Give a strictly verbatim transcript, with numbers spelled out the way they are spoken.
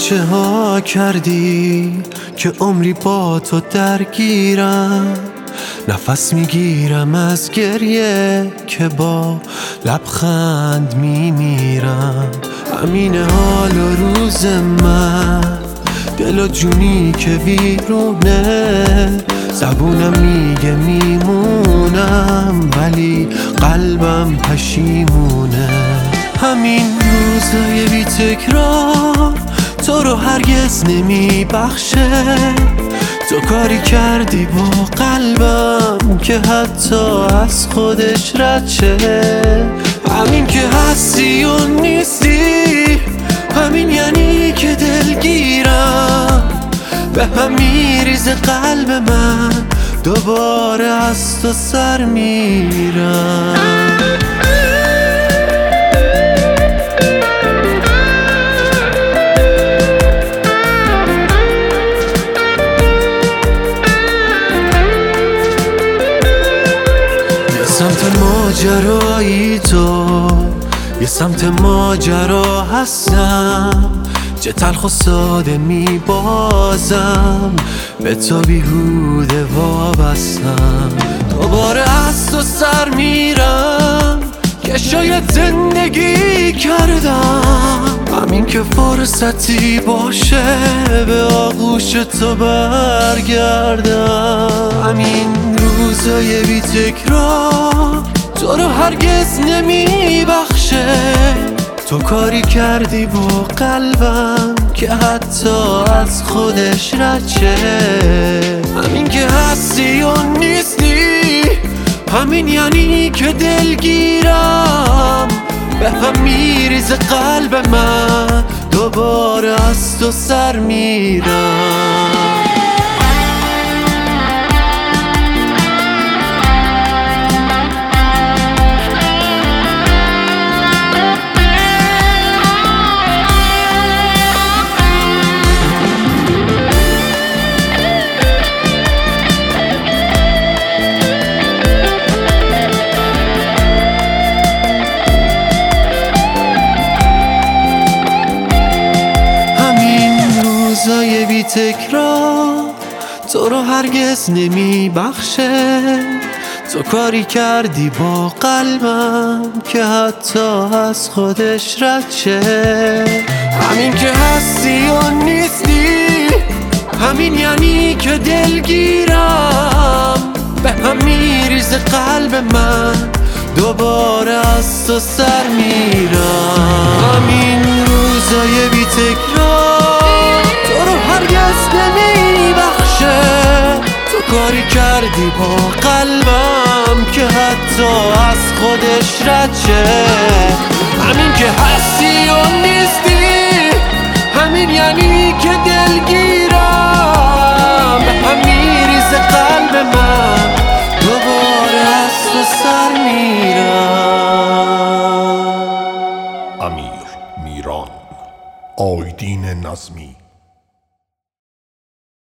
چه ها کردی که عمری با تو درگیرم، نفس میگیرم از گریه که با لبخند میمیرم. همین حال و روز من، دل و جونی که ویرونه، زبونم میگه میمونم ولی قلبم پشیمونه. همین روزای بی تکرار تو رو هرگز نمی بخشه، تو کاری کردی با قلبم که حتی از خودش رد شه. همین که هستی و نیستی، همین یعنی که دلگیرم، به هم میریزه قلب من، دوباره از تو سر میرم. سمت ماجرایی تو، یه سمت ماجرا هستم، چه تلخ و ساده می بازم، به تو بیهوده وابستم. دوباره از تو سر میرم که شاید زندگی کردم، همین که فرصتی باشه به آغوش تو برگردم. همین روزای بی تکرار تو رو هرگز نمی بخشه، تو کاری کردی با قلبم که حتی از خودش رد شه. همین که هستی و نیستی، همین یعنی که دلگیرم، به هم میریزه قلب من، دوباره از تو سر میرم. روزای بی تکرار تو رو هرگز نمی بخشه، تو کاری کردی با قلبم که حتی از خودش رد شه. همین که هستی و نیستی، همین یعنی که دلگیرم، به هم میریزه قلب من، دوباره از تو سر میرم. همین روزای بی تکرار تو رو هرگز نمی بخشه، تو کاری کردی با قلبم که حتی از خودش رد شه. همین که هستی و نیستی، همین یعنی که دلگیرم، به هم میریزه قلب من، دوباره از تو سر میرم. امیر میران، آیدین نظمی.